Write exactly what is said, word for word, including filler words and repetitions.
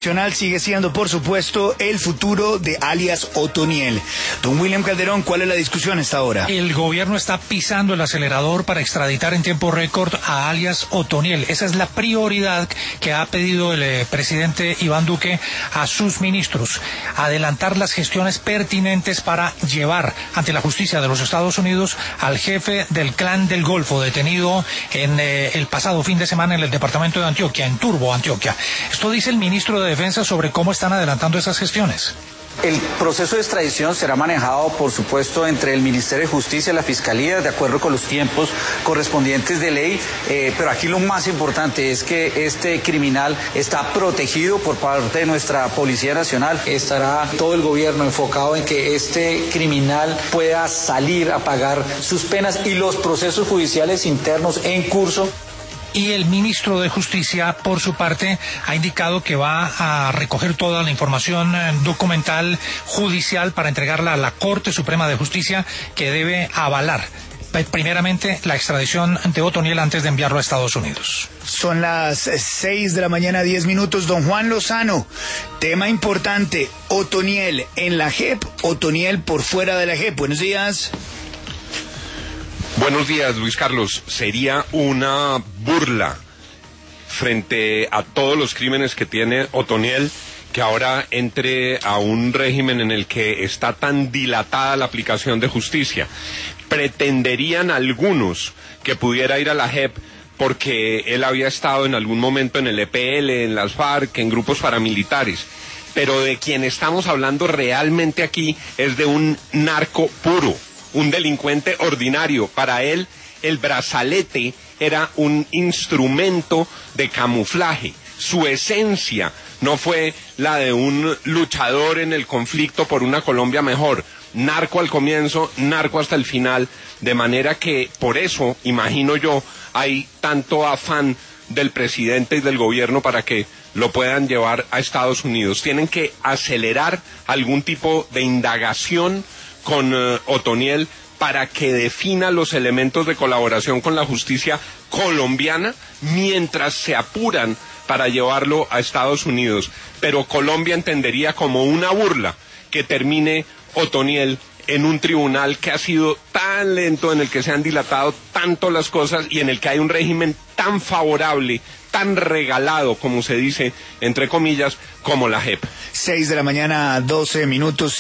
Sigue siendo, por supuesto, el futuro de alias Otoniel. Don William Calderón, ¿cuál es la discusión hasta ahora? El gobierno está pisando el acelerador para extraditar en tiempo récord a alias Otoniel. Esa es la prioridad que ha pedido el eh, presidente Iván Duque a sus ministros. Adelantar las gestiones pertinentes para llevar ante la justicia de los Estados Unidos al jefe del Clan del Golfo, detenido en eh, el pasado fin de semana en el departamento de Antioquia, en Turbo, Antioquia. Esto dice el ministro de Defensa sobre cómo están adelantando esas gestiones. El proceso de extradición será manejado, por supuesto, entre el Ministerio de Justicia y la Fiscalía, de acuerdo con los tiempos correspondientes de ley, eh, pero aquí lo más importante es que este criminal está protegido por parte de nuestra Policía Nacional. Estará todo el gobierno enfocado en que este criminal pueda salir a pagar sus penas y los procesos judiciales internos en curso. Y el ministro de Justicia, por su parte, ha indicado que va a recoger toda la información documental judicial para entregarla a la Corte Suprema de Justicia, que debe avalar primeramente la extradición de Otoniel antes de enviarlo a Estados Unidos. Son las seis de la mañana, diez minutos. Don Juan Lozano, tema importante, Otoniel en la J E P, Otoniel por fuera de la J E P. Buenos días. Buenos días, Luis Carlos. Sería una burla frente a todos los crímenes que tiene Otoniel que ahora entre a un régimen en el que está tan dilatada la aplicación de justicia. Pretenderían algunos que pudiera ir a la J E P porque él había estado en algún momento en el E P L, en las FARC, en grupos paramilitares. Pero de quien estamos hablando realmente aquí es de un narco puro, un delincuente ordinario. Para él, el brazalete era un instrumento de camuflaje. Su esencia no fue la de un luchador en el conflicto por una Colombia mejor. Narco al comienzo, narco hasta el final, de manera que por eso, imagino yo, hay tanto afán del presidente y del gobierno para que lo puedan llevar a Estados Unidos. Tienen que acelerar algún tipo de indagación con uh, Otoniel para que defina los elementos de colaboración con la justicia colombiana mientras se apuran para llevarlo a Estados Unidos. Pero Colombia entendería como una burla que termine Otoniel en un tribunal que ha sido tan lento, en el que se han dilatado tanto las cosas y en el que hay un régimen tan favorable, tan regalado, como se dice, entre comillas, como la J E P. Seis de la mañana, doce minutos.